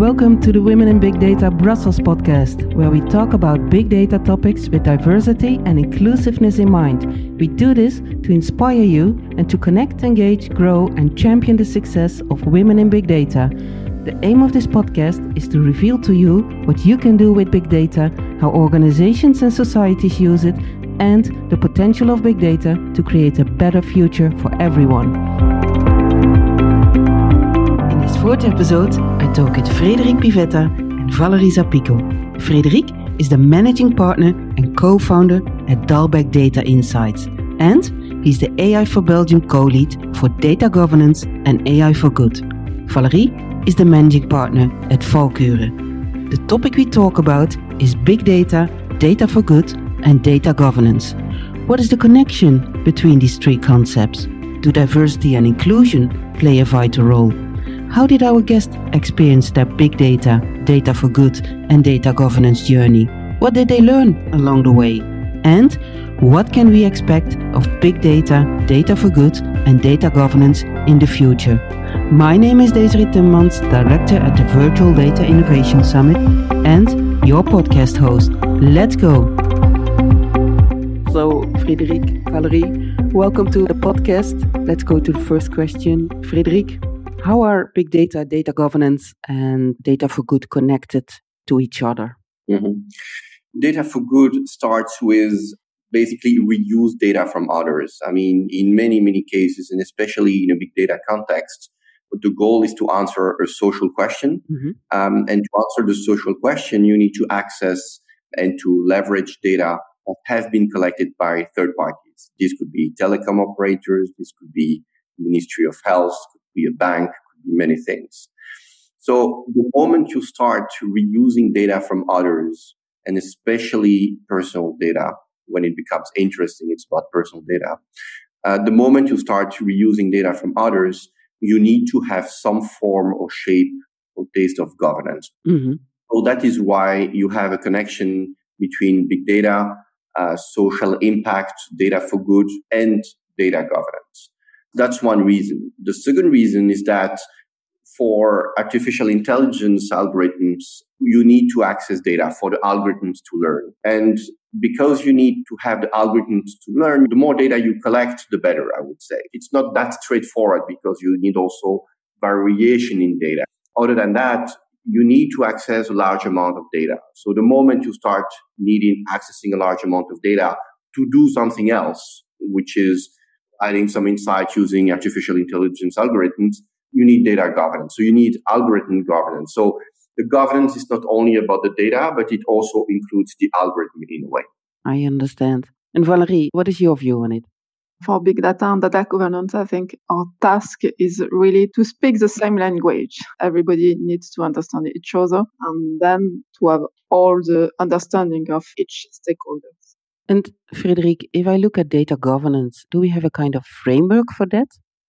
Welcome to the Women in Big Data Brussels podcast, where we talk about big data topics with diversity and inclusiveness in mind. We do this to inspire you and to connect, engage, grow, and champion the success of women in big data. The aim of this podcast is to reveal to you what you can do with big data, how organizations and societies use it, and the potential of big data to create a better future for everyone. In this fourth episode, I talk with Frédéric Pivetta and Valerie Zapico. Frédéric is the managing partner and co-founder at Dalbec Data Insights, and he's the AI for Belgium co-lead for data governance and AI for good. Valerie is the managing partner at Valkure. The topic we talk about is big data, data for good, and data governance. What is the connection between these three concepts? Do diversity and inclusion play a vital role? How did our guests experience their big data, data for good, and data governance journey? What did they learn along the way? And what can we expect of big data, data for good, and data governance in the future? My name is Desiree Timmans, Director at the Virtual Data Innovation Summit, and your podcast host. Let's go! So, Frédéric, Valerie, welcome to the podcast. Let's go to the first question. Frédéric, how are big data, data governance, and data for good connected to each other? Data for good starts with basically reuse data from others. I mean, in many cases, and especially in a big data context, the goal is to answer a social question. And to answer the social question, you need to access and to leverage data that have been collected by third parties. This could be telecom operators, this could be Ministry of Health, could be a bank, could be many things. So the moment you start reusing data from others, and especially personal data, when it becomes interesting, it's about personal data. The moment you start reusing data from others, you need to have some form or shape or taste of governance. So that is why you have a connection between big data, social impact, data for good, and data governance. That's one reason. The second reason is that for artificial intelligence algorithms, you need to access data for the algorithms to learn. And because you need to have the algorithms to learn, the more data you collect, the better, I would say. It's not that straightforward because you need also variation in data. Other than that, you need to access a large amount of data. So the moment you start needing accessing a large amount of data to do something else, which is adding some insight using artificial intelligence algorithms, you need data governance. So you need algorithm governance. So the governance is not only about the data, but it also includes the algorithm in a way. I understand. And Valerie, what is your view on it? For big data and data governance, I think our task is really to speak the same language. Everybody needs to understand each other and then to have all the understanding of each stakeholder. And Frédéric, if I look at data governance, do we have a kind of framework for that?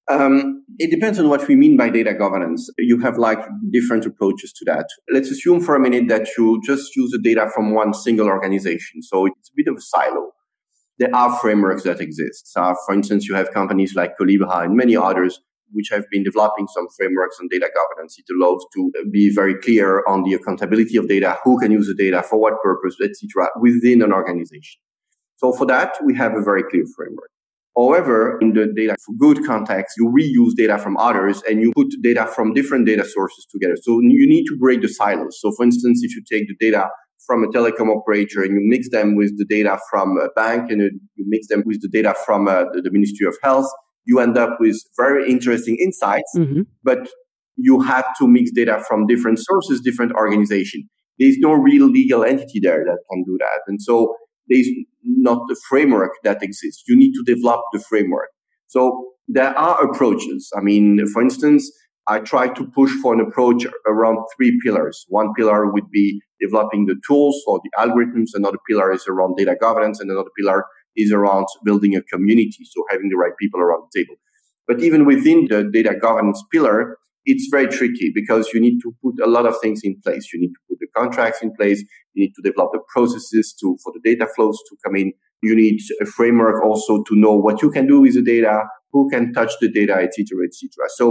It depends on what we mean by data governance. You have different approaches to that. Let's assume for a minute that you just use the data from one single organization. So it's a bit of a silo. There are frameworks that exist. For instance, you have companies like Collibra and many others which have been developing some frameworks on data governance. It allows to be very clear on the accountability of data, who can use the data, for what purpose, etc., within an organization. So for that, we have a very clear framework. However, in the data for good context, you reuse data from others and you put data from different data sources together. So you need to break the silos. So for instance, if you take the data from a telecom operator and you mix them with the data from a bank and you mix them with the data from the Ministry of Health, you end up with very interesting insights, but you had to mix data from different sources, different organizations. There's no real legal entity there that can do that. And so there's not the framework that exists. You need to develop the framework. So there are approaches. I mean, for instance, I try to push for an approach around three pillars. One pillar would be developing the tools for the algorithms. Another pillar is around data governance. And another pillar is around building a community. So having the right people around the table. But even within the data governance pillar, it's very tricky because you need to put a lot of things in place. You need to put the contracts in place. You need to develop the processes for the data flows to come in. You need a framework also to know what you can do with the data, who can touch the data, etc., etc. So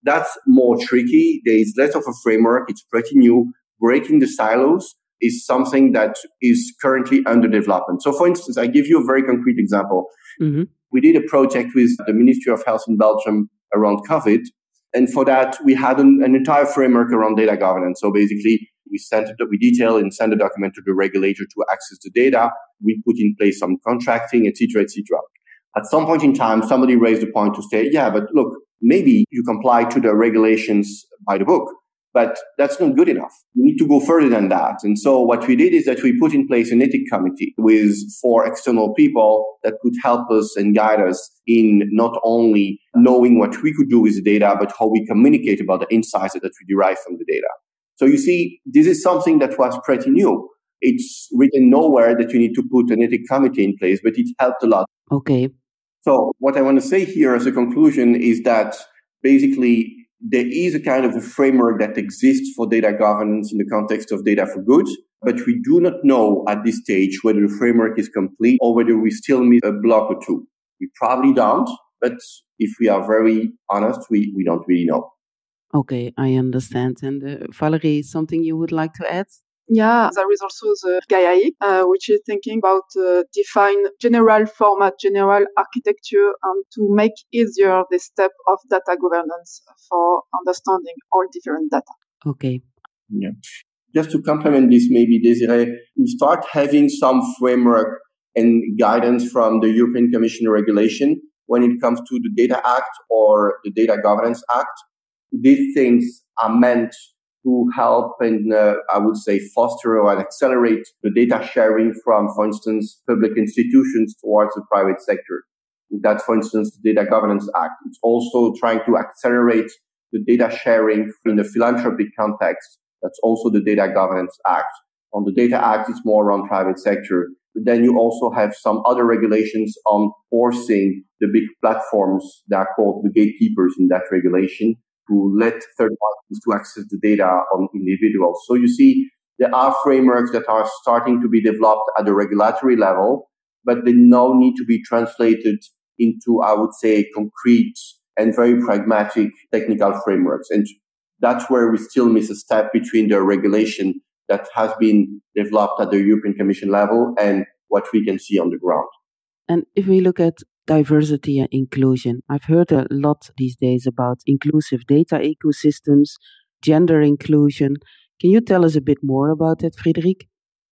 That's more tricky. There is less of a framework. It's pretty new. Breaking the silos is something that is currently under development. So for instance, I give you a very concrete example. Mm-hmm. We did a project with the Ministry of Health in Belgium around COVID. And for that, we had an entire framework around data governance. So basically, we detail and send a document to the regulator to access the data. We put in place some contracting, etc., etc. At some point in time, somebody raised the point to say, yeah, but look, maybe you comply to the regulations by the book, but that's not good enough. We need to go further than that. And so what we did is that we put in place an ethics committee with 4 external people that could help us and guide us in not only knowing what we could do with the data, but how we communicate about the insights that we derive from the data. So you see, this is something that was pretty new. It's written nowhere that you need to put an ethics committee in place, but it helped a lot. Okay. So what I want to say here as a conclusion is that basically there is a kind of a framework that exists for data governance in the context of data for good, but we do not know at this stage whether the framework is complete or whether we still miss a block or two. We probably don't, but if we are very honest, we don't really know. Okay, I understand. And Valerie, something you would like to add? Yeah, there is also the GAIA, which is thinking about define general format, general architecture, and to make easier the step of data governance for understanding all different data. Okay. Yeah. Just to complement this, maybe Desiree, we start having some framework and guidance from the European Commission regulation when it comes to the Data Act or the Data Governance Act. These things are meant to help and I would say foster or accelerate the data sharing from, for instance, public institutions towards the private sector. That's, for instance, the Data Governance Act. It's also trying to accelerate the data sharing in the philanthropic context. That's also the Data Governance Act. On the Data Act, it's more around private sector. But then you also have some other regulations on forcing the big platforms that are called the gatekeepers in that regulation to let third parties to access the data on individuals. So you see, there are frameworks that are starting to be developed at the regulatory level, but they now need to be translated into, I would say, concrete and very pragmatic technical frameworks. And that's where we still miss a step between the regulation that has been developed at the European Commission level and what we can see on the ground. And if we look at diversity and inclusion, I've heard a lot these days about inclusive data ecosystems, gender inclusion. Can you tell us a bit more about that, Frédéric?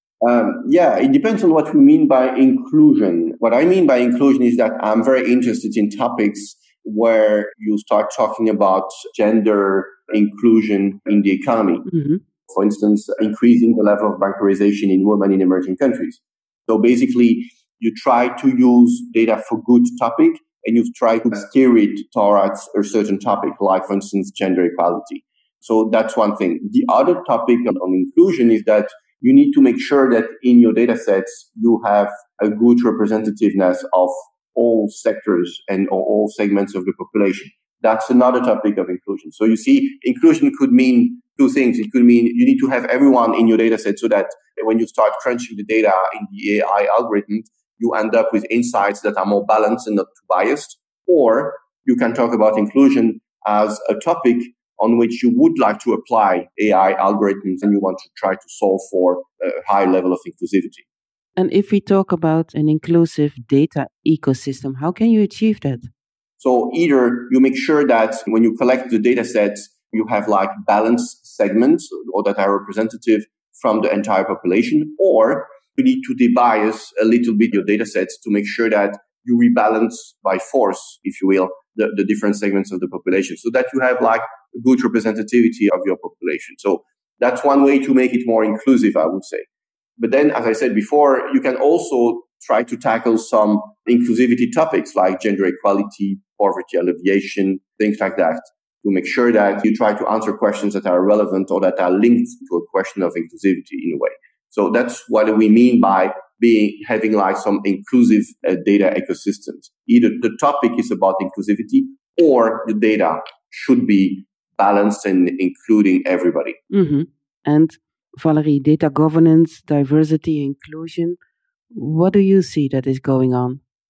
Yeah, it depends on what we mean by inclusion. What I mean by inclusion is that I'm very interested in topics where you start talking about gender inclusion in the economy. Mm-hmm. For instance, increasing the level of bancarization in women in emerging countries. So basically, you try to use data for good topic and you try to steer it towards a certain topic, like, for instance, gender equality. So that's one thing. The other topic on inclusion is that you need to make sure that in your data sets, you have a good representativeness of all sectors and all segments of the population. That's another topic of inclusion. So you see, inclusion could mean two things. It could mean you need to have everyone in your data set so that when you start crunching the data in the AI algorithm, you end up with insights that are more balanced and not too biased. Or you can talk about inclusion as a topic on which you would like to apply AI algorithms and you want to try to solve for a high level of inclusivity. And if we talk about an inclusive data ecosystem, how can you achieve that? So either you make sure that when you collect the data sets, you have like balanced segments or that are representative from the entire population, or you need to debias a little bit your data sets to make sure that you rebalance by force, if you will, the different segments of the population so that you have like a good representativity of your population. So that's one way to make it more inclusive, I would say. But then, as I said before, you can also try to tackle some inclusivity topics like gender equality, poverty alleviation, things like that, to make sure that you try to answer questions that are relevant or that are linked to a question of inclusivity in a way. So that's what we mean by having like some inclusive data ecosystems. Either the topic is about inclusivity or the data should be balanced and including everybody. Mm-hmm. And Valerie, data governance, diversity, inclusion, what do you see that is going on?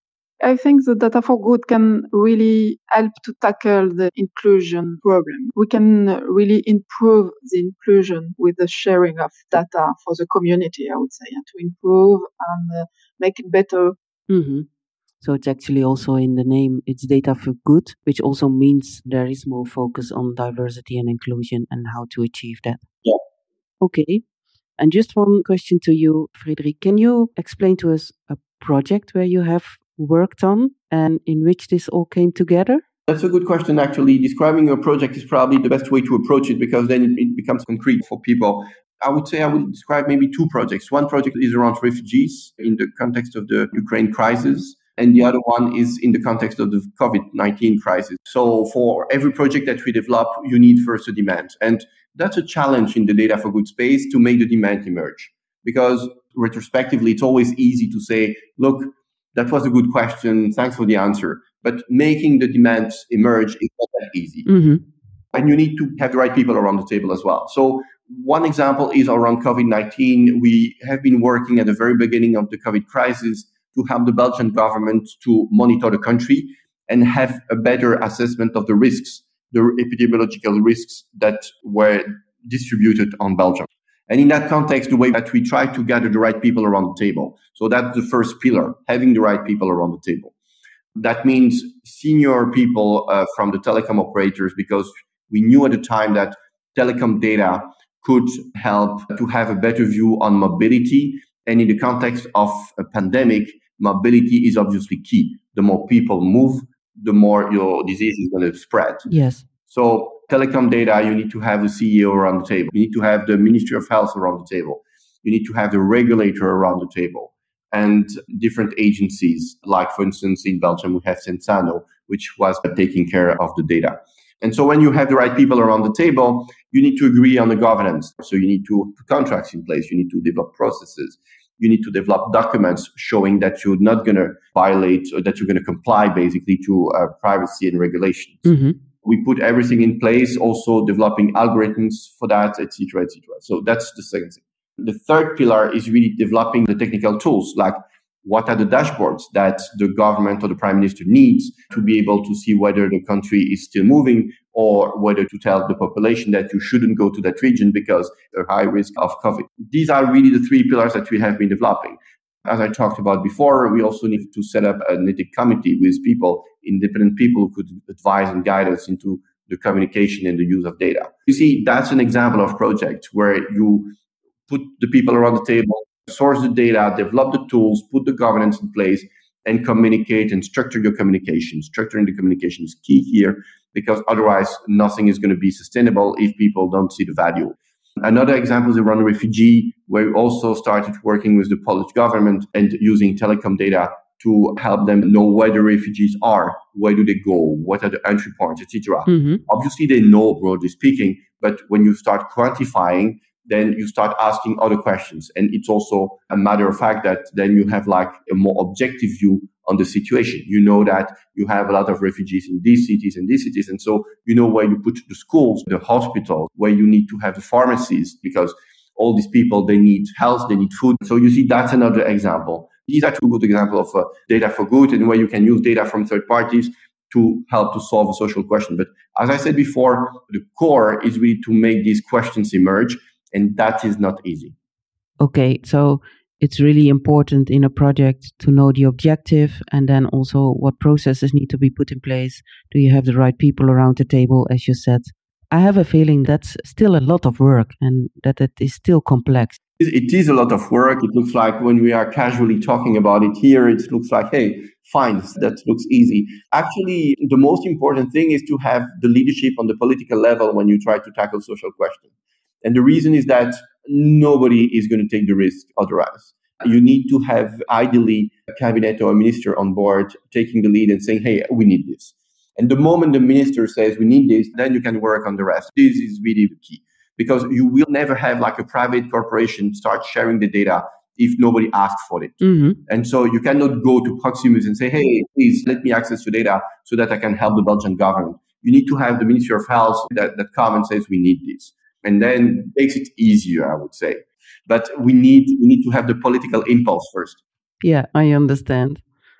I think the data for good can really help to tackle the inclusion problem. We can really improve the inclusion with the sharing of data for the community, I would say, and to improve and make it better. Mm-hmm. So it's actually also in the name, it's data for good, which also means there is more focus on diversity and inclusion and how to achieve that. Yeah. Okay. And just one question to you, Frédéric. Can you explain to us a project where you have worked on and in which this all came together? That's a good question, actually. Describing a project is probably the best way to approach it because then it becomes concrete for people. I would say I will describe maybe two projects. One project is around refugees in the context of the Ukraine crisis. And the other one is in the context of the COVID-19 crisis. So for every project that we develop, you need first a demand. And that's a challenge in the data for good space to make the demand emerge. Because retrospectively, it's always easy to say, look, that was a good question. Thanks for the answer. But making the demands emerge is not that easy. Mm-hmm. And you need to have the right people around the table as well. So one example is around COVID-19. We have been working at the very beginning of the COVID crisis to help the Belgian government to monitor the country and have a better assessment of the risks, the epidemiological risks that were distributed on Belgium. And in that context, the way that we try to gather the right people around the table. So that's the first pillar, having the right people around the table. That means senior people from the telecom operators, because we knew at the time that telecom data could help to have a better view on mobility. And in the context of a pandemic, mobility is obviously key. The more people move, the more your disease is going to spread. Yes. So telecom data, you need to have the CEO around the table. You need to have the Ministry of Health around the table. You need to have the regulator around the table and different agencies. Like, for instance, in Belgium, we have Sensano, which was taking care of the data. And so when you have the right people around the table, you need to agree on the governance. So you need to put contracts in place. You need to develop processes. You need to develop documents showing that you're not going to violate or that you're going to comply basically to privacy and regulations. Mm-hmm. We put everything in place, also developing algorithms for that, etc., etc. So that's the second thing. The third pillar is really developing the technical tools, like what are the dashboards that the government or the prime minister needs to be able to see whether the country is still moving or whether to tell the population that you shouldn't go to that region because they're high risk of COVID. These are really the three pillars that we have been developing. As I talked about before, we also need to set up an ethics committee with people, independent people who could advise and guide us into the communication and the use of data. You see, that's an example of project where you put the people around the table, source the data, develop the tools, put the governance in place, and communicate and structure your communication. Structuring the communication is key here because otherwise nothing is going to be sustainable if people don't see the value. Another example is around refugee, where we also started working with the Polish government and using telecom data to help them know where the refugees are, where do they go, what are the entry points, etc. Mm-hmm. Obviously, they know, broadly speaking, but when you start quantifying, then you start asking other questions. And it's also a matter of fact that then you have like a more objective view on the situation. You know that you have a lot of refugees in these cities and these cities. And so you know where you put the schools, the hospitals, where you need to have the pharmacies, because all these people, they need health, they need food. So you see, that's another example. These are two good examples of data for good and where you can use data from third parties to help to solve a social question. But as I said before, the core is really to make these questions emerge. And that is not easy. Okay, so it's really important in a project to know the objective and then also what processes need to be put in place. Do you have the right people around the table, as you said? I have a feeling that's still a lot of work and that it is still complex. It is a lot of work. It looks like when we are casually talking about it here, it looks like, hey, fine, that looks easy. Actually, the most important thing is to have the leadership on the political level when you try to tackle social questions. And the reason is that nobody is going to take the risk otherwise. You need to have ideally a cabinet or a minister on board taking the lead and saying, hey, we need this. And the moment the minister says we need this, then you can work on the rest. This is really the key because you will never have like a private corporation start sharing the data if nobody asks for it. Mm-hmm. And so you cannot go to Proximus and say, hey, please let me access your data so that I can help the Belgian government. You need to have the Ministry of Health that come and says we need this. And then makes it easier, I would say. But we need to have the political impulse first. Yeah, I understand.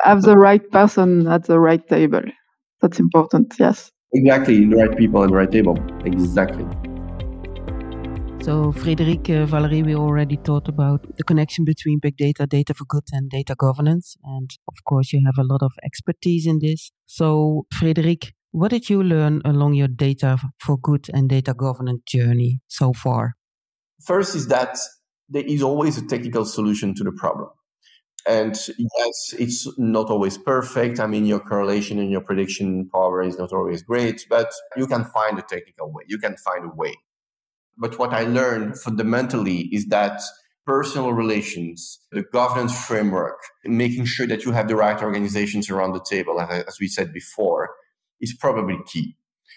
have the right person at the right table. That's important, yes. Exactly, the right people at the right table. Exactly. So, Frédéric, Valerie, we already talked about the connection between big data, data for good, and data governance. And of course, you have a lot of expertise in this. So, Frédéric, what did you learn along your data for good and data governance journey so far? First is that there is always a technical solution to the problem. And yes, it's not always perfect. I mean, your correlation and your prediction power is not always great, but you can find a technical way. You can find a way. But what I learned fundamentally is that personal relations, the governance framework, making sure that you have the right organizations around the table, as we said before, is probably key.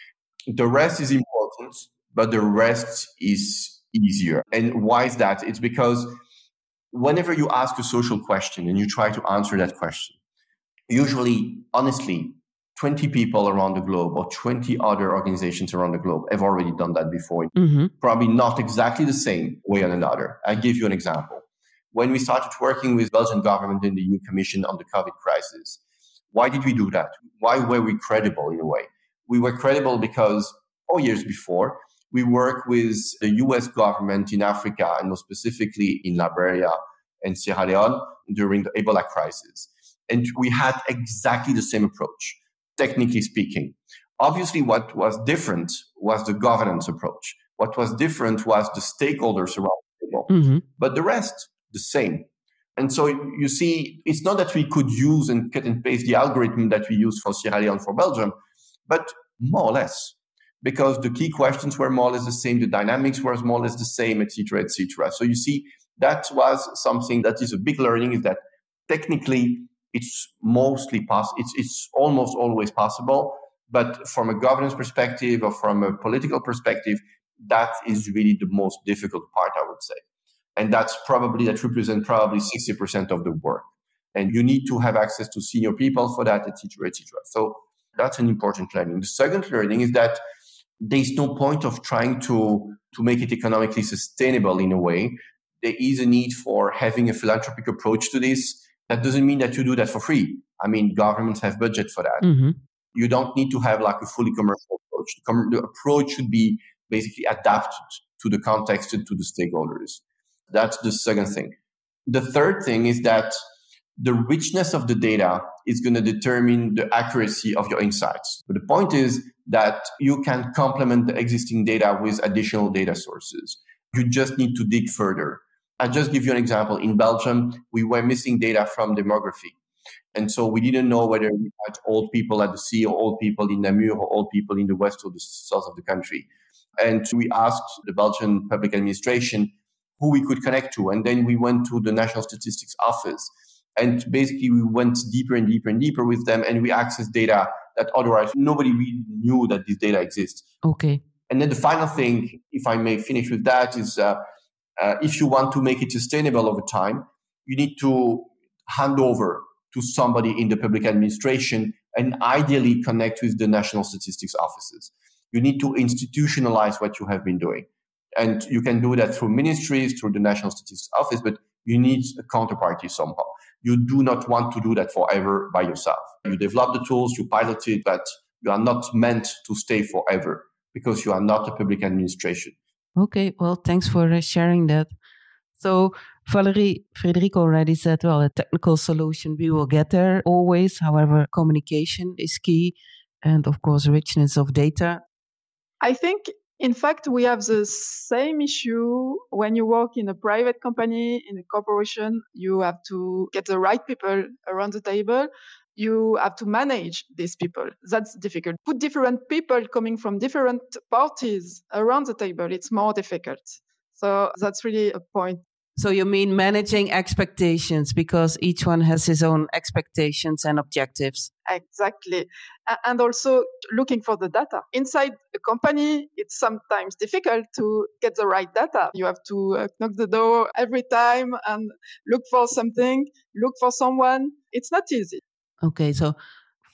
The rest is important, but the rest is easier. And why is that? It's because whenever you ask a social question and you try to answer that question, usually, honestly, 20 people around the globe or 20 other organizations around the globe have already done that before. Mm-hmm. Probably not exactly the same way or another. I'll give you an example. When we started working with Belgian government and the EU Commission on the COVID crisis, why did we do that? Why were we credible in a way? We were credible because 4 years before, we worked with the US government in Africa and more specifically in Liberia and Sierra Leone during the Ebola crisis. And we had exactly the same approach, technically speaking. Obviously, what was different was the governance approach. What was different was the stakeholders around the table. Mm-hmm. But the rest, the same. And so you see, it's not that we could use and cut and paste the algorithm that we use for Sierra Leone, for Belgium, but more or less. Because the key questions were more or less the same, the dynamics were more or less the same, etc., etc. So you see, that was something that is a big learning, is that technically it's mostly possible. It's almost always possible, but from a governance perspective or from a political perspective, that is really the most difficult part, I would say. And that represents probably 60% of the work. And you need to have access to senior people for that, etc., etc. So that's an important learning. The second learning is that there's no point of trying to make it economically sustainable in a way. There is a need for having a philanthropic approach to this. That doesn't mean that you do that for free. I mean, governments have budget for that. Mm-hmm. You don't need to have like a fully commercial approach. The approach should be basically adapted to the context and to the stakeholders. That's the second thing. The third thing is that the richness of the data is going to determine the accuracy of your insights. But the point is that you can complement the existing data with additional data sources. You just need to dig further. I'll just give you an example. In Belgium, we were missing data from demography. And so we didn't know whether we had old people at the sea or old people in Namur or old people in the west or the south of the country. And we asked the Belgian public administration who we could connect to. And then we went to the National Statistics Office. And basically, we went deeper and deeper and deeper with them. And we accessed data that otherwise nobody really knew that this data exists. Okay. And then the final thing, if I may finish with that, is if you want to make it sustainable over time, you need to hand over to somebody in the public administration and ideally connect with the national statistics offices. You need to institutionalize what you have been doing. And you can do that through ministries, through the National Statistics Office, but you need a counterparty somehow. You do not want to do that forever by yourself. You develop the tools, you pilot it, but you are not meant to stay forever because you are not a public administration. Okay, well, thanks for sharing that. So, Valerie, Frédéric already said, well, a technical solution, we will get there always. However, communication is key. And of course, richness of data. I think, in fact, we have the same issue when you work in a private company, in a corporation. You have to get the right people around the table. You have to manage these people. That's difficult. Put different people coming from different parties around the table. It's more difficult. So that's really a point. So you mean managing expectations because each one has his own expectations and objectives. Exactly. And also looking for the data. Inside a company, it's sometimes difficult to get the right data. You have to knock the door every time and look for something, look for someone. It's not easy. Okay, so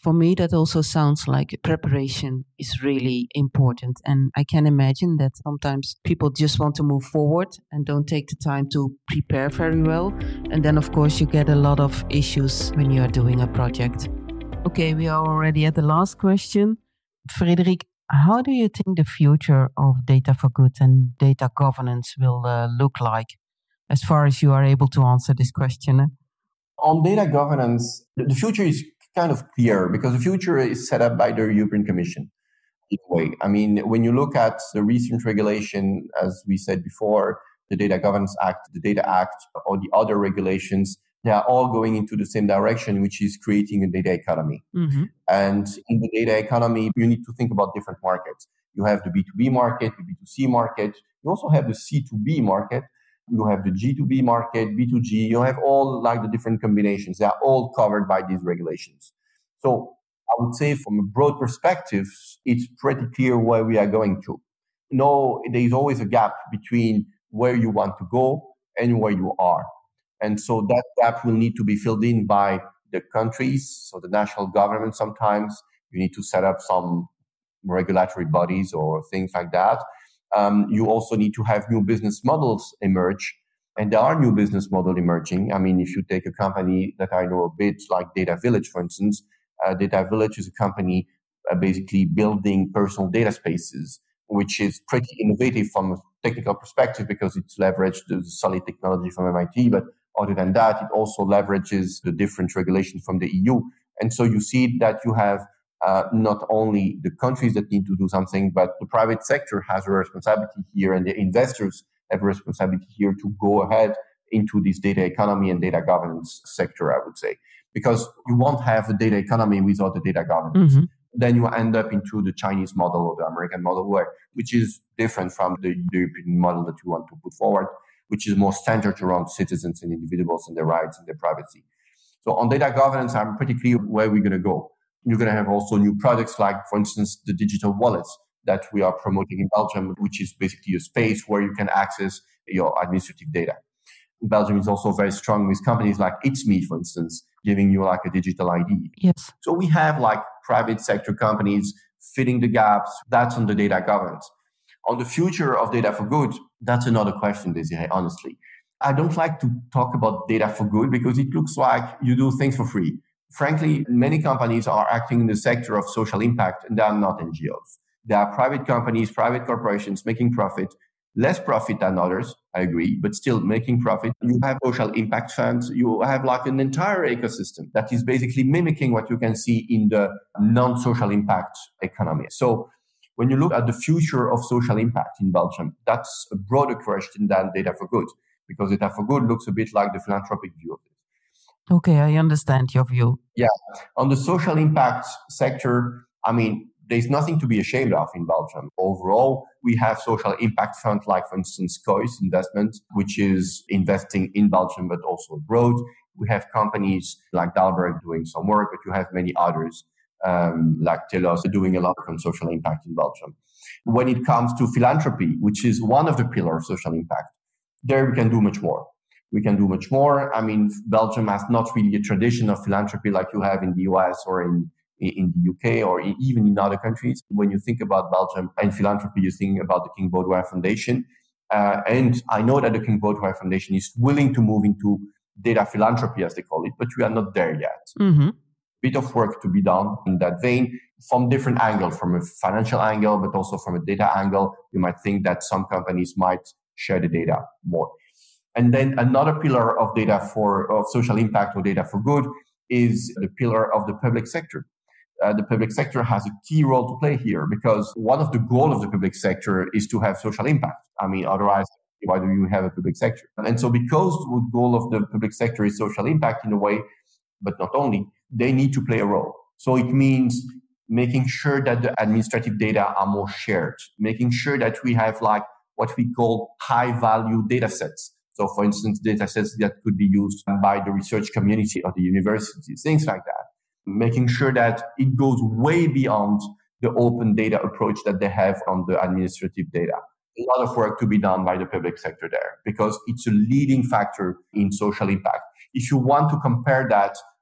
For me, that also sounds like preparation is really important. And I can imagine that sometimes people just want to move forward and don't take the time to prepare very well. And then, of course, you get a lot of issues when you are doing a project. Okay, we are already at the last question. Frédéric, how do you think the future of data for good and data governance will look like, as far as you are able to answer this question? On data governance, the future is kind of clear because the future is set up by the European Commission. In a way, I mean, when you look at the recent regulation, as we said before, the Data Governance Act, the Data Act, or the other regulations, they are all going into the same direction, which is creating a data economy. Mm-hmm. And in the data economy, you need to think about different markets. You have the B2B market, the B2C market. You also have the C2B market. You have the G2B market, B2G. You have all like the different combinations. They are all covered by these regulations. So I would say from a broad perspective, it's pretty clear where we are going to. No, there is always a gap between where you want to go and where you are. And so that gap will need to be filled in by the countries, so the national government sometimes. You need to set up some regulatory bodies or things like that. You also need to have new business models emerge. And there are new business models emerging. I mean, if you take a company that I know a bit, like Data Village, for instance, Data Village is a company basically building personal data spaces, which is pretty innovative from a technical perspective because it's leveraged the solid technology from MIT. But other than that, it also leverages the different regulations from the EU. And so you see that you have not only the countries that need to do something, but the private sector has a responsibility here and the investors have a responsibility here to go ahead into this data economy and data governance sector, I would say. Because you won't have a data economy without the data governance. Mm-hmm. Then you end up into the Chinese model or the American model, which is different from the European model that you want to put forward, which is more centered around citizens and individuals and their rights and their privacy. So on data governance, I'm pretty clear where we're going to go. You're going to have also new products like, for instance, the digital wallets that we are promoting in Belgium, which is basically a space where you can access your administrative data. Belgium is also very strong with companies like It's Me, for instance, giving you like a digital ID. Yes. So we have like private sector companies filling the gaps. That's on the data governance. On the future of data for good, that's another question, Desiree, honestly. I don't like to talk about data for good because it looks like you do things for free. Frankly, many companies are acting in the sector of social impact and they are not NGOs. They are private companies, private corporations making profit, less profit than others, I agree, but still making profit. You have social impact funds. You have like an entire ecosystem that is basically mimicking what you can see in the non-social impact economy. So when you look at the future of social impact in Belgium, that's a broader question than data for good, because data for good looks a bit like the philanthropic view of it. Okay, I understand your view. Yeah. On the social impact sector, I mean, there's nothing to be ashamed of in Belgium. Overall, we have social impact funds like, for instance, Cois Investment, which is investing in Belgium, but also abroad. We have companies like Dalberg doing some work, but you have many others like Telos doing a lot on social impact in Belgium. When it comes to philanthropy, which is one of the pillars of social impact, there we can do much more. We can do much more. I mean, Belgium has not really a tradition of philanthropy like you have in the US or in the UK or even in other countries. When you think about Belgium and philanthropy, you think about the King Baudouin Foundation. And I know that the King Baudouin Foundation is willing to move into data philanthropy, as they call it, but we are not there yet. Mm-hmm. Bit of work to be done in that vein from different angles, from a financial angle, but also from a data angle. You might think that some companies might share the data more. And then another pillar of data of social impact or data for good is the pillar of the public sector. The public sector has a key role to play here because one of the goals of the public sector is to have social impact. I mean, otherwise, why do you have a public sector? And so because the goal of the public sector is social impact in a way, but not only, they need to play a role. So it means making sure that the administrative data are more shared, making sure that we have like what we call high value data sets. So for instance, data sets that could be used by the research community or the universities, things like that. Making sure that it goes way beyond the open data approach that they have on the administrative data. A lot of work to be done by the public sector there because it's a leading factor in social impact. If you want to compare that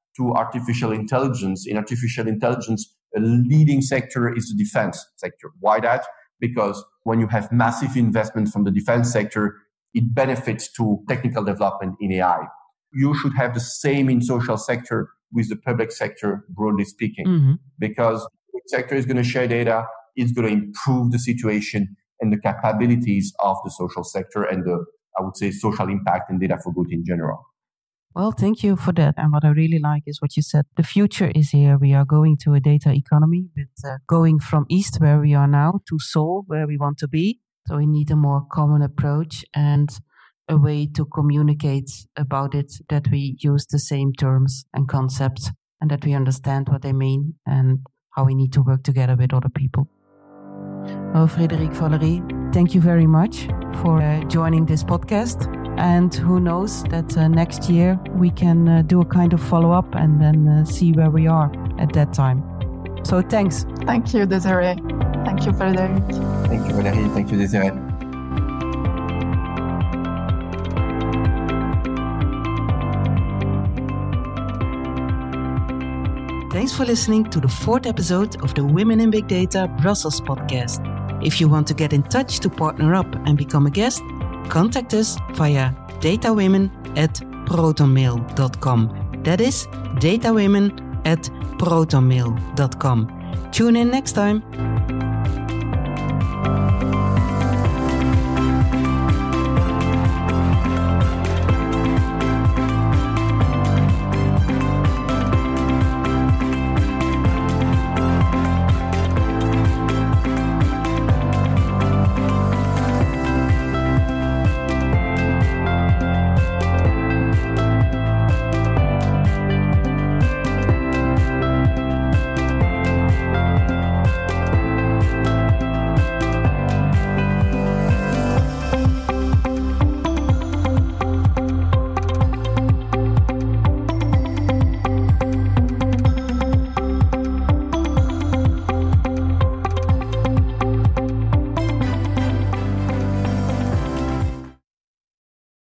to artificial intelligence. In artificial intelligence, a leading sector is the defense sector. Why that? Because when you have massive investment from the defense sector, it benefits to technical development in AI. You should have the same in social sector with the public sector, broadly speaking, because the public sector is going to share data, it's going to improve the situation and the capabilities of the social sector and the, I would say, social impact and data for good in general. Well, thank you for that. And what I really like is what you said. The future is here. We are going to a data economy with going from east, where we are now, to Seoul, where we want to be. So we need a more common approach and a way to communicate about it, that we use the same terms and concepts and that we understand what they mean and how we need to work together with other people. Well, Frédéric, Valérie, thank you very much for joining this podcast. And who knows that next year we can do a kind of follow-up and then see where we are at that time. So thanks. Thank you, Desiree. Thank you, Frédéric. Thank you, Valérie. Thank you, Desiree. Thanks for listening to the 4th episode of the Women in Big Data Brussels podcast. If you want to get in touch to partner up and become a guest, contact us via datawomen@protonmail.com. That is datawomen@protonmail.com. Tune in next time.